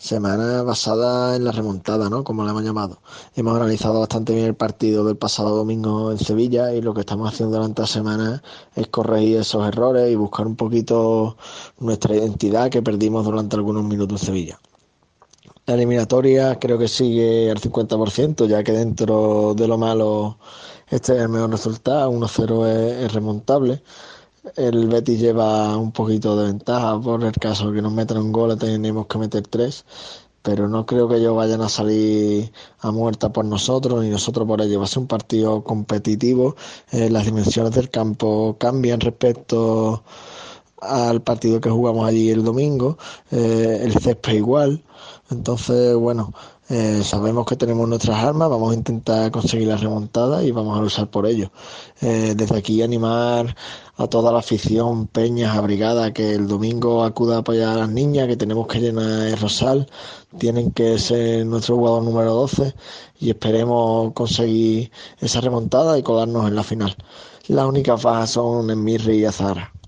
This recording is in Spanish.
Semana basada en la remontada, ¿no? Como le hemos llamado. Hemos analizado bastante bien el partido del pasado domingo en Sevilla y lo que estamos haciendo durante la semana es corregir esos errores y buscar un poquito nuestra identidad que perdimos durante algunos minutos en Sevilla. La eliminatoria creo que sigue al 50%, ya que dentro de lo malo este es el mejor resultado, 1-0 es remontable. El Betis lleva un poquito de ventaja por el caso de que nos metan un gol, tenemos que meter tres, pero no creo que ellos vayan a salir a muerta por nosotros ni nosotros por ellos. Va a ser un partido competitivo, las dimensiones del campo cambian respecto al partido que jugamos allí el domingo, el césped igual, entonces bueno, sabemos que tenemos nuestras armas, vamos a intentar conseguir la remontada y vamos a luchar por ello. Desde aquí animar a toda la afición, peñas, a brigada, que el domingo acuda a apoyar a las niñas, que tenemos que llenar el Rosal, tienen que ser nuestro jugador número 12 y esperemos conseguir esa remontada y colarnos en la final. Las únicas bajas son Emirri y Azara.